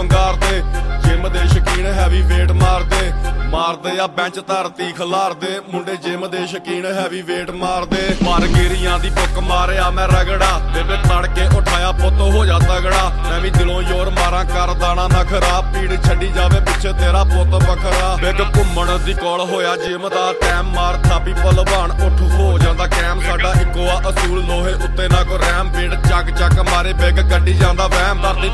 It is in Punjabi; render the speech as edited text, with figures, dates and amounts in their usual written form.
ਵੰਗਾਰਦੇ। ਜਿਮ ਦੇ ਸ਼ਕੀਨ ਹੈਵੀ ਵੇਟ ਮਾਰਦੇ ਆ ਬੈਂਚ ਧਰਤੀ ਖਿਲਾਰਦੇ। ਮੁੰਡੇ ਜਿਮ ਦੇ ਸ਼ਕੀਨ ਹੈਵੀ ਵੇਟ ਮਾਰਦੇ। ਪਰ ਗਿਰੀਆਂ ਦੀ ਬੁੱਕ ਮਾਰਿਆ ਮੈਂ ਰਗੜਾ, ਬੇਬੇ ਤੜਕੇ ਉਠਾਇਆ ਪੁੱਤ ਹੋ ਜਾ ਤਗੜਾ। ਮੈਂ ਵੀ ਦਿਲੋਂ ਜ਼ੋਰ ਮਾਰਾਂ ਕਰਦਾ ਨਾ ਨਖਰਾ, ਪੀੜ ਛੱਡੀ ਜਾਵੇ ਪਿੱਛੇ ਤੇਰਾ ਪੁੱਤ ਵੱਖਰਾ। ਬਿਗ ਘੁੰਮਣ ਦੀ ਕੋਲ ਹੋਇਆ ਜਿਮ ਦਾ ਟਾਈਮ, ਮਾਰ ਥਾਪੀ ਭਲਵਾਨ ਉੱਠ ਹੋ ਜਾਂਦਾ ਕੈਮ। ਸਾਡਾ ਇੱਕੋ ਆ ਅਸੂਲ ਲੋਹੇ ਉੱਤੇ ਨਾ ਕੋ ਰਹਿਮ, ਪੀੜ ਚੱਕ ਚੱਕ ਮਾਰੇ ਬਿਗ ਗੱਡੀ ਜਾਂਦਾ ਵਹਿਮ। ਧਰਤੀ